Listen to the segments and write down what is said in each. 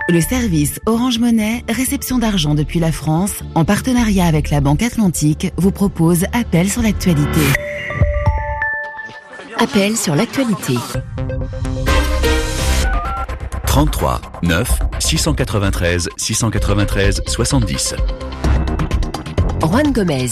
Le service Orange Monnaie, réception d'argent depuis la France, en partenariat avec la Banque Atlantique, vous propose Appel sur l'actualité. Appel sur l'actualité. 33 9 693 693 70. Juan Gomez.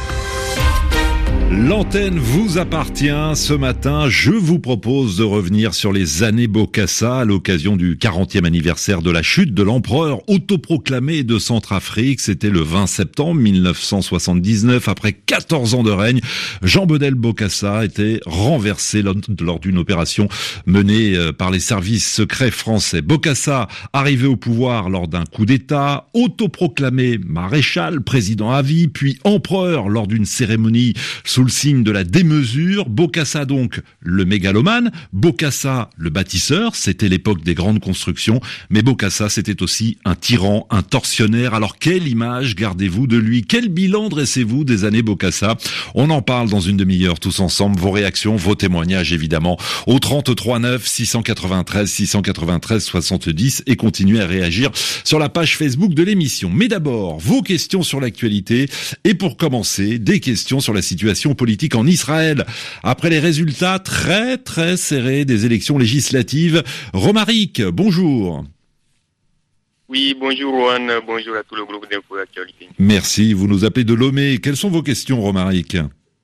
L'antenne vous appartient. Ce matin, je vous propose de revenir sur les années Bokassa à l'occasion du 40e anniversaire de la chute de l'empereur autoproclamé de Centrafrique. C'était le 20 septembre 1979. Après 14 ans de règne, Jean-Bedel Bokassa était renversé lors d'une opération menée par les services secrets français. Bokassa, arrivé au pouvoir lors d'un coup d'État, autoproclamé maréchal, président à vie, puis empereur lors d'une cérémonie sous le signe de la démesure. Bokassa donc le mégalomane, Bokassa le bâtisseur, c'était l'époque des grandes constructions, mais Bokassa c'était aussi un tyran, un tortionnaire. Alors quelle image gardez-vous de lui? Quel bilan dressez-vous des années Bokassa? On en parle dans une demi-heure tous ensemble. Vos réactions, vos témoignages évidemment au 33 9 693 693 70 et continuez à réagir sur la page Facebook de l'émission. Mais d'abord, vos questions sur l'actualité et pour commencer, des questions sur la situation politique en Israël. Après les résultats très très serrés des élections législatives. Romaric, bonjour. Oui, bonjour Juan, bonjour à tout le groupe d'Info Actualité. Merci, vous nous appelez de Lomé. Quelles sont vos questions, Romaric?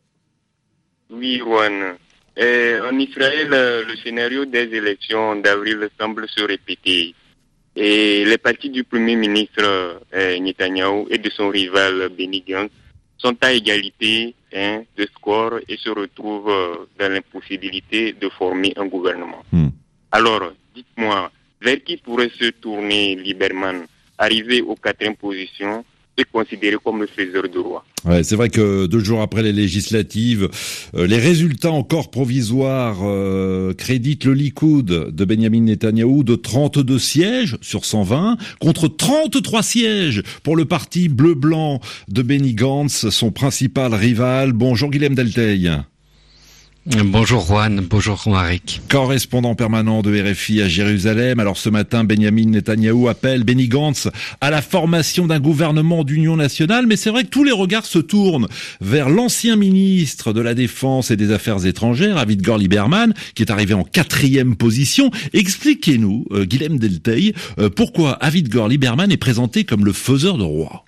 Oui, Juan. En Israël, le scénario des élections d'avril semble se répéter. Et les partis du Premier ministre Netanyahou et de son rival Benny Gantz sont à égalité de score et se retrouvent dans l'impossibilité de former un gouvernement. Alors, dites-moi, vers qui pourrait se tourner Lieberman, arrivé aux 4e positions et considéré comme le faiseur de roi? Ouais, c'est vrai que 2 jours après les législatives, les résultats encore provisoires créditent le Likoud de Benjamin Netanyahou de 32 sièges sur 120 contre 33 sièges pour le parti bleu-blanc de Benny Gantz, son principal rival. Bonjour Guilhem Delteil. Bonjour Juan, bonjour Romaric. Correspondant permanent de RFI à Jérusalem. Alors ce matin, Benjamin Netanyahou appelle Benny Gantz à la formation d'un gouvernement d'union nationale, mais c'est vrai que tous les regards se tournent vers l'ancien ministre de la Défense et des Affaires étrangères, Avigdor Lieberman, qui est arrivé en 4e position. Expliquez-nous, Guilhem Delteil, pourquoi Avigdor Lieberman est présenté comme le faiseur de roi.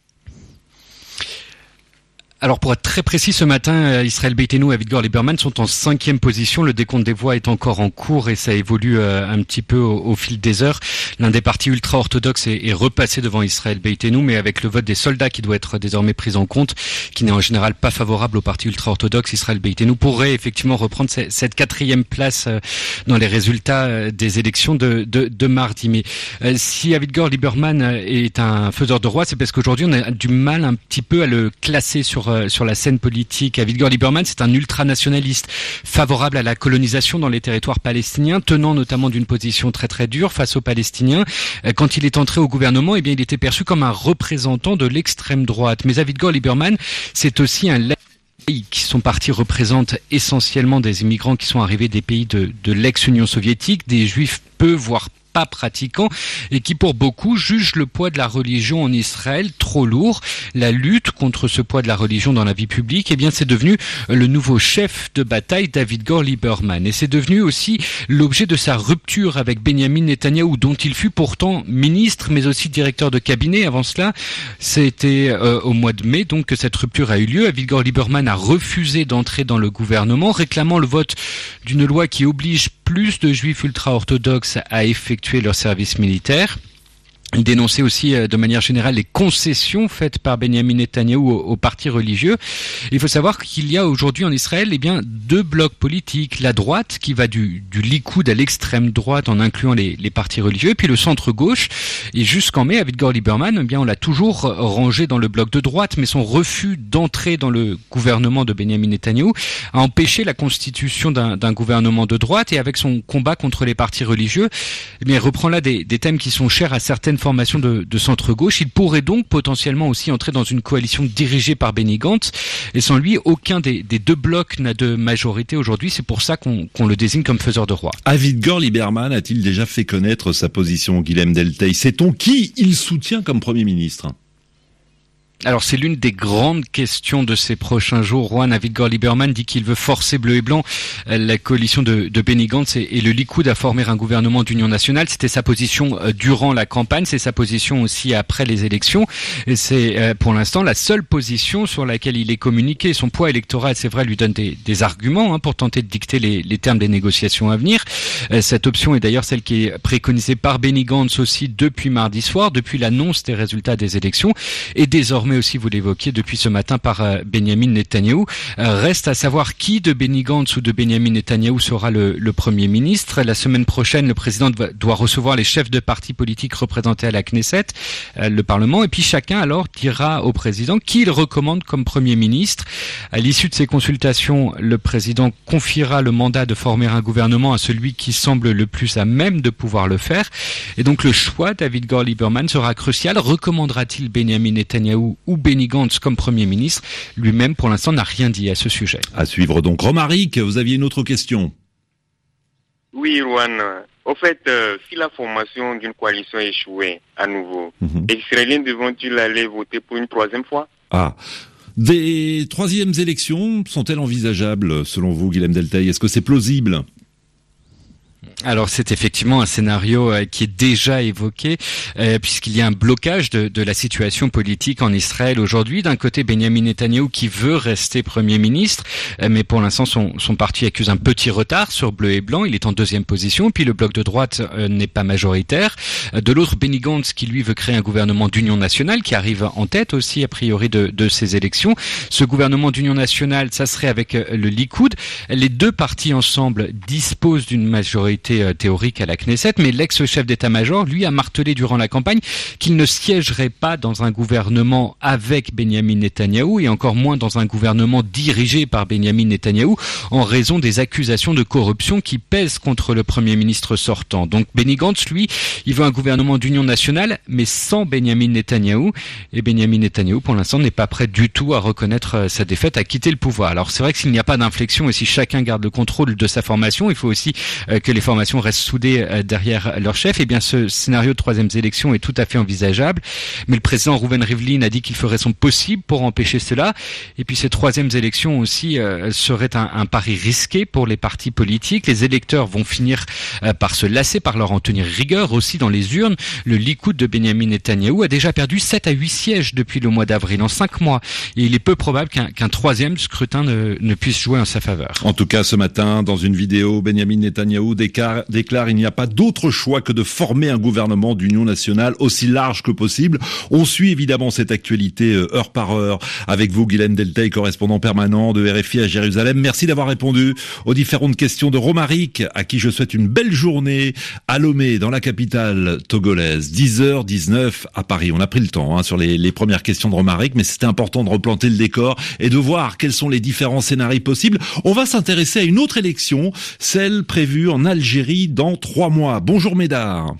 Alors pour être très précis, ce matin, Israël Beitenu et Avigdor Lieberman sont en 5e position. Le décompte des voix est encore en cours et ça évolue un petit peu au fil des heures. L'un des partis ultra-orthodoxes est repassé devant Israël Beitenu, mais avec le vote des soldats qui doit être désormais pris en compte, qui n'est en général pas favorable au parti ultra-orthodoxe, Israël Beitenu pourrait effectivement reprendre cette 4e place dans les résultats des élections de mardi. Mais si Avigdor Lieberman est un faiseur de roi, c'est parce qu'aujourd'hui on a du mal un petit peu à le classer sur la scène politique. Avigdor Lieberman, c'est un ultranationaliste favorable à la colonisation dans les territoires palestiniens, tenant notamment d'une position très très dure face aux Palestiniens. Quand il est entré au gouvernement, eh bien, il était perçu comme un représentant de l'extrême droite. Mais Avigdor Lieberman, c'est aussi un qui son parti représente essentiellement des immigrants qui sont arrivés des pays de l'ex-Union soviétique, des juifs peu, voire pas pratiquants, et qui pour beaucoup jugent le poids de la religion en Israël trop lourd. La lutte contre ce poids de la religion dans la vie publique, eh bien c'est devenu le nouveau chef de bataille d'Avigdor Lieberman. Et c'est devenu aussi l'objet de sa rupture avec Benjamin Netanyahou, dont il fut pourtant ministre, mais aussi directeur de cabinet. Avant cela, c'était au mois de mai donc que cette rupture a eu lieu. Avigdor Lieberman a refusé d'entrer dans le gouvernement, réclamant le vote d'une loi qui oblige plus de juifs ultra-orthodoxes à effectuer leur service militaire. Il dénonçait aussi de manière générale les concessions faites par Benjamin Netanyahou aux partis religieux. Il faut savoir qu'il y a aujourd'hui en Israël deux blocs politiques. La droite qui va du Likoud à l'extrême droite en incluant les partis religieux, et puis le centre-gauche. Et jusqu'en mai, Avigdor Lieberman, on l'a toujours rangé dans le bloc de droite, mais son refus d'entrer dans le gouvernement de Benjamin Netanyahou a empêché la constitution d'un gouvernement de droite, et avec son combat contre les partis religieux, il reprend là des thèmes qui sont chers à certaines formation de centre-gauche. Il pourrait donc potentiellement aussi entrer dans une coalition dirigée par Benny Gantz. Et sans lui, aucun des deux blocs n'a de majorité aujourd'hui. C'est pour ça qu'on le désigne comme faiseur de roi. Avigdor Lieberman a-t-il déjà fait connaître sa position, Guilhem Delteil? Sait-on qui il soutient comme Premier ministre? Alors c'est l'une des grandes questions de ces prochains jours. Juan Avigdor Lieberman dit qu'il veut forcer bleu et blanc la coalition de Benny Gantz et le Likoud à former un gouvernement d'union nationale. C'était sa position durant la campagne, c'est sa position aussi après les élections. Et c'est pour l'instant la seule position sur laquelle il est communiqué. Son poids électoral, c'est vrai, lui donne des arguments pour tenter de dicter les termes des négociations à venir. Cette option est d'ailleurs celle qui est préconisée par Benny Gantz aussi depuis mardi soir, depuis l'annonce des résultats des élections et désormais aussi, vous l'évoquiez depuis ce matin, par Benyamin Netanyahou. Reste à savoir qui de Benny Gantz ou de Benyamin Netanyahou sera le Premier ministre. La semaine prochaine, le président doit recevoir les chefs de partis politiques représentés à la Knesset, le Parlement, et puis chacun alors dira au président qui il recommande comme Premier ministre. À l'issue de ces consultations, le président confiera le mandat de former un gouvernement à celui qui semble le plus à même de pouvoir le faire. Et donc le choix d'Avigdor Lieberman sera crucial. Recommandera-t-il Benyamin Netanyahou ou Benny Gantz comme Premier ministre? Lui-même, pour l'instant, n'a rien dit à ce sujet. À suivre donc. Romaric, vous aviez une autre question? Oui, Juan. Au fait, si la formation d'une coalition échouait à nouveau, les Israéliens devront-ils aller voter pour une troisième fois? Des troisièmes élections sont-elles envisageables, selon vous, Guilhem Delteil? Est-ce que c'est plausible? Alors c'est effectivement un scénario qui est déjà évoqué puisqu'il y a un blocage de la situation politique en Israël aujourd'hui. D'un côté, Benyamin Netanyahou qui veut rester Premier ministre, mais pour l'instant son parti accuse un petit retard sur bleu et blanc. Il est en deuxième position, puis le bloc de droite n'est pas majoritaire. De l'autre, Benny Gantz qui lui veut créer un gouvernement d'union nationale qui arrive en tête aussi a priori de ces élections. Ce gouvernement d'union nationale, ça serait avec le Likoud. Les deux partis ensemble disposent d'une majorité théorique à la Knesset, mais l'ex-chef d'état-major, lui, a martelé durant la campagne qu'il ne siégerait pas dans un gouvernement avec Benyamin Netanyahou et encore moins dans un gouvernement dirigé par Benyamin Netanyahou en raison des accusations de corruption qui pèsent contre le Premier ministre sortant. Donc Benny Gantz, lui, il veut un gouvernement d'union nationale, mais sans Benyamin Netanyahou. Et Benyamin Netanyahou, pour l'instant, n'est pas prêt du tout à reconnaître sa défaite, à quitter le pouvoir. Alors c'est vrai que s'il n'y a pas d'inflexion et si chacun garde le contrôle de sa formation, il faut aussi que les formations restent soudées derrière leur chef. Et bien ce scénario de troisième élection est tout à fait envisageable. Mais le président Reuven Rivlin a dit qu'il ferait son possible pour empêcher cela. Et puis ces troisièmes élections aussi seraient un pari risqué pour les partis politiques. Les électeurs vont finir par se lasser, par leur en tenir rigueur aussi dans les urnes. Le Likoud de Benyamin Netanyahou a déjà perdu 7 à 8 sièges depuis le mois d'avril, en 5 mois. Et il est peu probable qu'un troisième scrutin ne puisse jouer en sa faveur. En tout cas, ce matin, dans une vidéo, Benyamin Netanyahou déclare il n'y a pas d'autre choix que de former un gouvernement d'union nationale aussi large que possible. On suit évidemment cette actualité heure par heure avec vous, Guilhem Delteil, correspondant permanent de RFI à Jérusalem. Merci d'avoir répondu aux différentes questions de Romaric, à qui je souhaite une belle journée à Lomé, dans la capitale togolaise. 10h19 à Paris. On a pris le temps sur les premières questions de Romaric, mais c'était important de replanter le décor et de voir quels sont les différents scénarios possibles. On va s'intéresser à une autre élection, celle prévue en Algérie dans 3 mois. Bonjour Médard.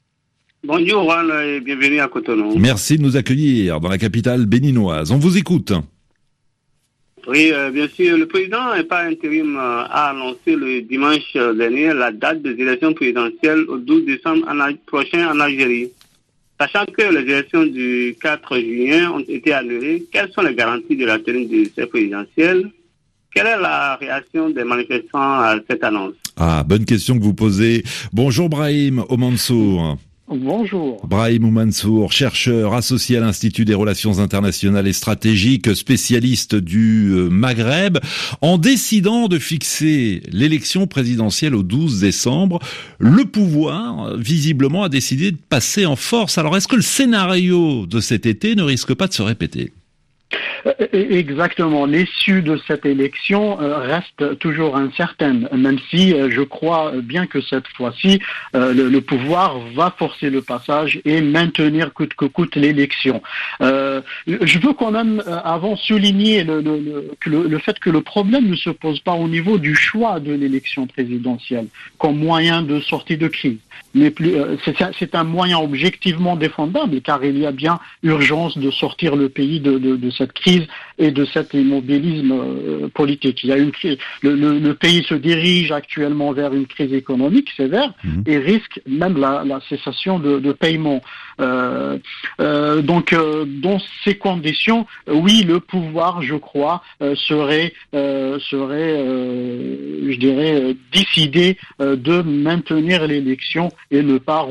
Bonjour Juan et bienvenue à Cotonou. Merci de nous accueillir dans la capitale béninoise. On vous écoute. Oui, bien sûr. Le président par intérim a annoncé le dimanche dernier la date des élections présidentielles au 12 décembre prochain en Algérie. Sachant que les élections du 4 juin ont été annulées, quelles sont les garanties de la tenue de ces présidentielles? Quelle est la réaction des manifestants à cette annonce? Bonne question que vous posez. Bonjour Brahim Oumansour. Bonjour. Brahim Oumansour, chercheur associé à l'Institut des Relations Internationales et Stratégiques, spécialiste du Maghreb. En décidant de fixer l'élection présidentielle au 12 décembre, le pouvoir, visiblement, a décidé de passer en force. Alors, est-ce que le scénario de cet été ne risque pas de se répéter ? Exactement. L'issue de cette élection reste toujours incertaine, même si je crois bien que cette fois-ci, le pouvoir va forcer le passage et maintenir coûte que coûte l'élection. Je veux quand même avant souligner le fait que le problème ne se pose pas au niveau du choix de l'élection présidentielle comme moyen de sortie de crise. Mais c'est un moyen objectivement défendable car il y a bien urgence de sortir le pays de cette crise et de cet immobilisme politique. Il y a une crise, le pays se dirige actuellement vers une crise économique sévère et risque même la cessation de paiement. Donc dans ces conditions, oui, le pouvoir, je crois, serait je dirais décidé de maintenir l'élection et ne pas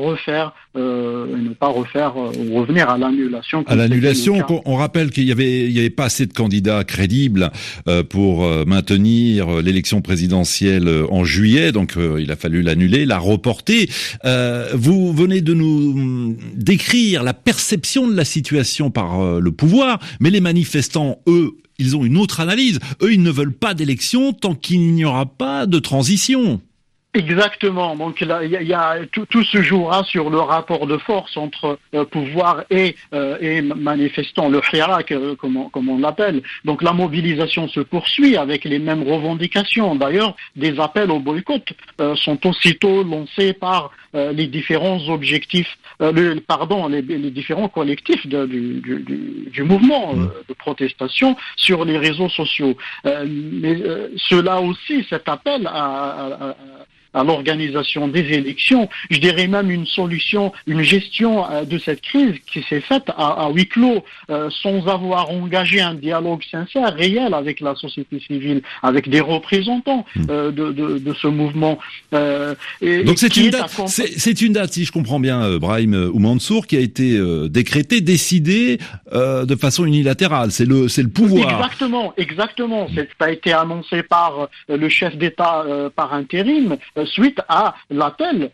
revenir à l'annulation. À l'annulation, on rappelle qu'il y avait pas assez de candidats crédibles pour maintenir l'élection présidentielle en juillet, donc il a fallu l'annuler, la reporter. Vous venez de nous décrire la perception de la situation par le pouvoir, mais les manifestants, eux, ils ont une autre analyse. Eux, ils ne veulent pas d'élection tant qu'il n'y aura pas de transition. Exactement. Donc là, il y a tout se jouera sur le rapport de force entre pouvoir et manifestants, le hirak, comme on l'appelle. Donc la mobilisation se poursuit avec les mêmes revendications. D'ailleurs, des appels au boycott sont aussitôt lancés par les différents objectifs, les différents collectifs du mouvement de protestation sur les réseaux sociaux. Mais cela aussi, cet appel à l'organisation des élections, je dirais même une solution, une gestion de cette crise qui s'est faite à huis clos, sans avoir engagé un dialogue sincère, réel avec la société civile, avec des représentants de ce mouvement. Donc c'est une date, si je comprends bien, Brahim Oumansour, qui a été décrétée, décidée de façon unilatérale. C'est le pouvoir. Exactement. Ça a été annoncé par le chef d'État par intérim, suite à l'appel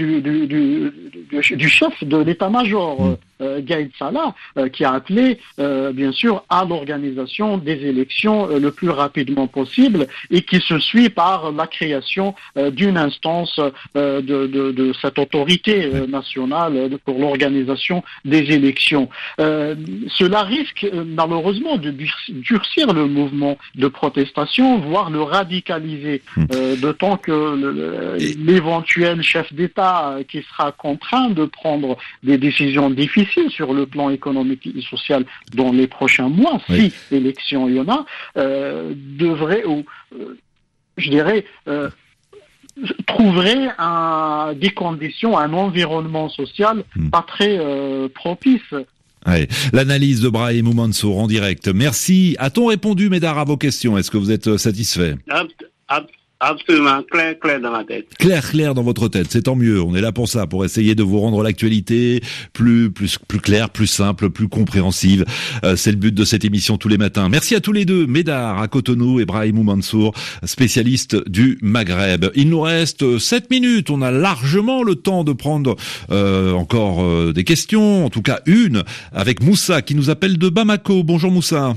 du chef de l'état-major, Gaïd Salah, qui a appelé, bien sûr, à l'organisation des élections le plus rapidement possible et qui se suit par la création d'une instance de cette autorité nationale pour l'organisation des élections. Cela risque malheureusement de durcir le mouvement de protestation, voire le radicaliser, d'autant que l'éventuel chef d'État qui sera contraint de prendre des décisions difficiles sur le plan économique et social dans les prochains mois, si élection il y en a, devrait, je dirais, trouverait des conditions, un environnement social pas très propice. Ouais. L'analyse de Brahim Oumansour en direct. Merci. A-t-on répondu, Médard, à vos questions? Est-ce que vous êtes satisfait? Absolument, clair dans la tête. Clair dans votre tête, c'est tant mieux. On est là pour ça, pour essayer de vous rendre l'actualité plus claire, plus simple, plus compréhensive. C'est le but de cette émission tous les matins. Merci à tous les deux, Médard à Cotonou et Brahim Oumansour, spécialiste du Maghreb. Il nous reste 7 minutes. On a largement le temps de prendre encore des questions, en tout cas une, avec Moussa qui nous appelle de Bamako. Bonjour Moussa.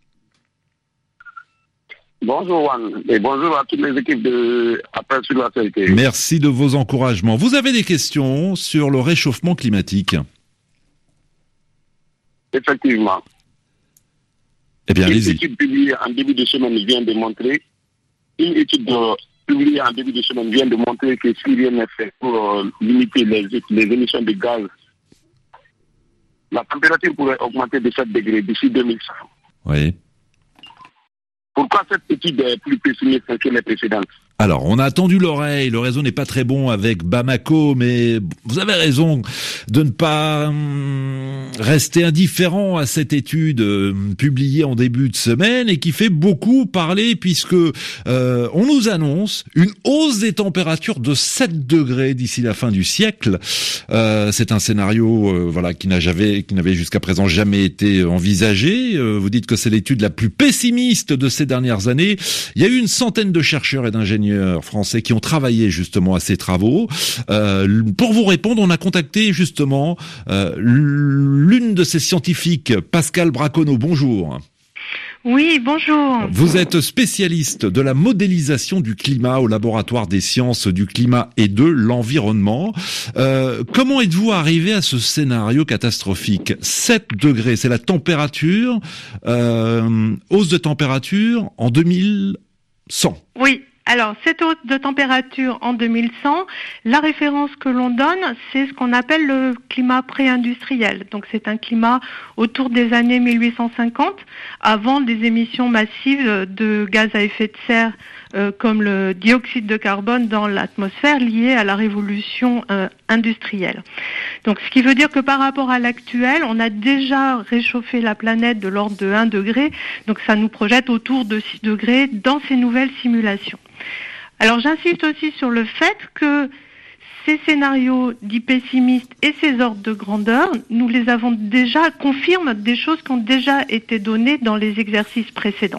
Bonjour Juan, et bonjour à toutes les équipes de Appel sur l'actualité. Merci de vos encouragements. Vous avez des questions sur le réchauffement climatique? Effectivement. Eh bien, allez-y. Une étude publiée en début de semaine vient de montrer que si rien n'est fait pour limiter les émissions de gaz, la température pourrait augmenter de 7 degrés d'ici 2100. Oui. Pourquoi cette étude est plus pessimiste que les précédentes? Alors, on a tendu l'oreille, le réseau n'est pas très bon avec Bamako, mais vous avez raison de ne pas rester indifférent à cette étude publiée en début de semaine et qui fait beaucoup parler puisque on nous annonce une hausse des températures de 7 degrés d'ici la fin du siècle. C'est un scénario qui n'avait jusqu'à présent jamais été envisagé. Vous dites que c'est l'étude la plus pessimiste de ces dernières années. Il y a eu une centaine de chercheurs et d'ingénieurs français qui ont travaillé justement à ces travaux. Pour vous répondre, on a contacté justement l'une de ces scientifiques, Pascal Braconneau. Bonjour. Oui, bonjour. Vous êtes spécialiste de la modélisation du climat au laboratoire des sciences du climat et de l'environnement. Comment êtes-vous arrivé à ce scénario catastrophique ? 7 degrés, c'est la température, hausse de température en 2100. Oui. Alors, cette hausse de température en 2100, la référence que l'on donne, c'est ce qu'on appelle le climat pré-industriel. Donc, c'est un climat autour des années 1850, avant des émissions massives de gaz à effet de serre comme le dioxyde de carbone dans l'atmosphère liées à la révolution industrielle. Donc, ce qui veut dire que par rapport à l'actuel, on a déjà réchauffé la planète de l'ordre de 1 degré. Donc, ça nous projette autour de 6 degrés dans ces nouvelles simulations. Alors j'insiste aussi sur le fait que ces scénarios dits pessimistes et ces ordres de grandeur, nous les avons déjà, confirment des choses qui ont déjà été données dans les exercices précédents.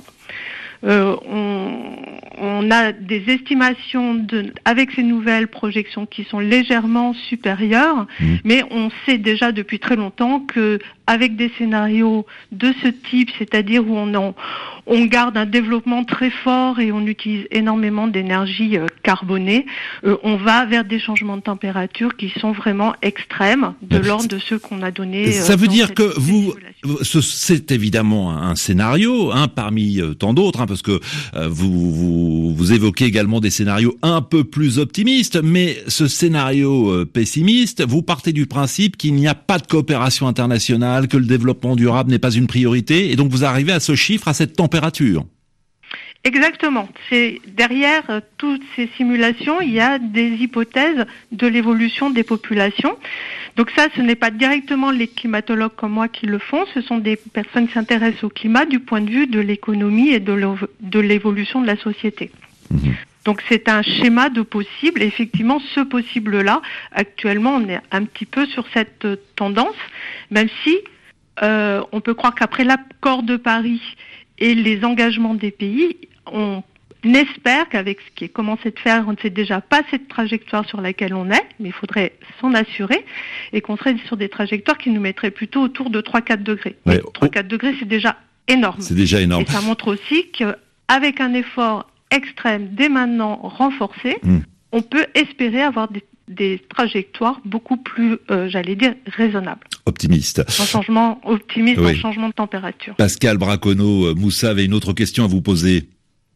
On a des estimations avec ces nouvelles projections qui sont légèrement supérieures, mais on sait déjà depuis très longtemps que avec des scénarios de ce type, c'est-à-dire où on garde un développement très fort et on utilise énormément d'énergie carbonée, on va vers des changements de température qui sont vraiment extrêmes, de l'ordre de ceux qu'on a donnés. Ça veut dire que c'est évidemment un scénario, parmi tant d'autres, parce que vous évoquez également des scénarios un peu plus optimistes, mais ce scénario pessimiste, vous partez du principe qu'il n'y a pas de coopération internationale, que le développement durable n'est pas une priorité, et donc vous arrivez à ce chiffre, à cette température. Exactement. C'est derrière toutes ces simulations, il y a des hypothèses de l'évolution des populations. Donc ça, ce n'est pas directement les climatologues comme moi qui le font, ce sont des personnes qui s'intéressent au climat du point de vue de l'économie et de l'évolution de la société. Donc c'est un schéma de possible, et effectivement ce possible-là, actuellement on est un petit peu sur cette tendance, même si on peut croire qu'après l'accord de Paris et les engagements des pays, on espère qu'avec ce qui est commencé de faire, on ne sait déjà pas cette trajectoire sur laquelle on est, mais il faudrait s'en assurer, et qu'on serait sur des trajectoires qui nous mettraient plutôt autour de 3-4 degrés. Ouais. 3-4 degrés, c'est déjà énorme. C'est déjà énorme. Et ça montre aussi qu'avec un effort extrême dès maintenant renforcé, on peut espérer avoir des trajectoires beaucoup plus, raisonnables. Optimiste. Un changement optimiste, un changement de température. Pascal Braconneau, Moussa avait une autre question à vous poser.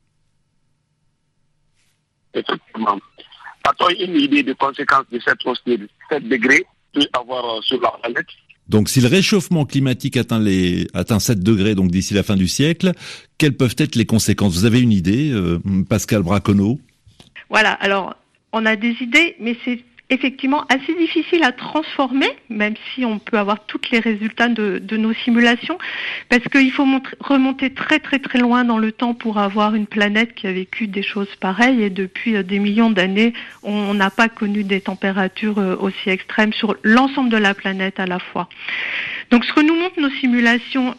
Effectivement. A-t-on une idée des conséquences de cette hausse de 7 degrés peut avoir sur la planète ? Donc, si le réchauffement climatique atteint 7 degrés, donc d'ici la fin du siècle, quelles peuvent être les conséquences ? Vous avez une idée, Pascal Braconneau ? Voilà, alors, on a des idées, mais c'est effectivement assez difficile à transformer, même si on peut avoir tous les résultats de nos simulations, parce qu'il faut remonter très très très loin dans le temps pour avoir une planète qui a vécu des choses pareilles, et depuis des millions d'années, on n'a pas connu des températures aussi extrêmes sur l'ensemble de la planète à la fois. Donc ce que nous montrent nos simulations,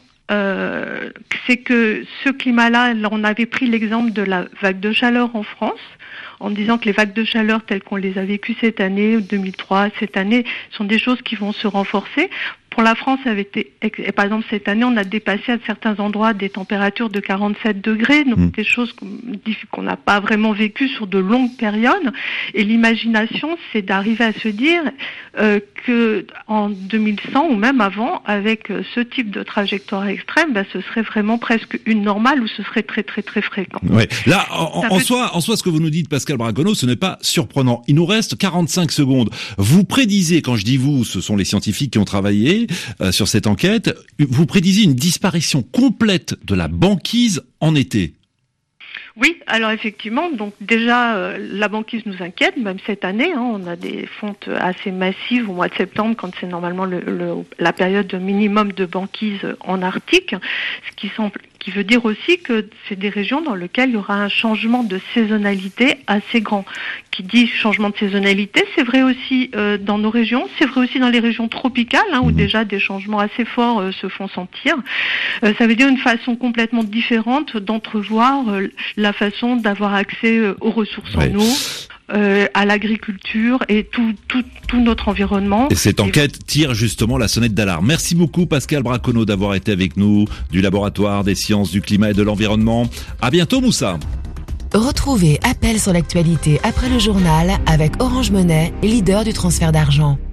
c'est que ce climat-là, on avait pris l'exemple de la vague de chaleur en France, en disant que les vagues de chaleur telles qu'on les a vécues cette année, 2003, cette année, sont des choses qui vont se renforcer. Pour la France, par exemple, cette année, on a dépassé à certains endroits des températures de 47 degrés, donc des choses qu'on n'a pas vraiment vécues sur de longues périodes. Et l'imagination, c'est d'arriver à se dire que en 2100 ou même avant, avec ce type de trajectoire extrême, ce serait vraiment presque une normale, ou ce serait très très très fréquent. Ouais. Là, en soi, ce que vous nous dites, Pascal Braconneau, ce n'est pas surprenant. Il nous reste 45 secondes. Vous prédisez, quand je dis vous, ce sont les scientifiques qui ont travaillé sur cette enquête, vous prédisez une disparition complète de la banquise en été. Oui, alors effectivement, donc déjà la banquise nous inquiète, même cette année, on a des fontes assez massives au mois de septembre, quand c'est normalement la période minimum de banquise en Arctique, ce qui veut dire aussi que c'est des régions dans lesquelles il y aura un changement de saisonnalité assez grand. Qui dit changement de saisonnalité, c'est vrai aussi dans nos régions, c'est vrai aussi dans les régions tropicales, où déjà des changements assez forts se font sentir. Ça veut dire une façon complètement différente d'entrevoir la façon d'avoir accès aux ressources en eau, à l'agriculture et tout notre environnement. Et cette enquête tire justement la sonnette d'alarme. Merci beaucoup Pascal Braconneau d'avoir été avec nous du laboratoire des sciences du climat et de l'environnement. À bientôt Moussa. Retrouvez Appel sur l'actualité après le journal avec Orange Money, leader du transfert d'argent.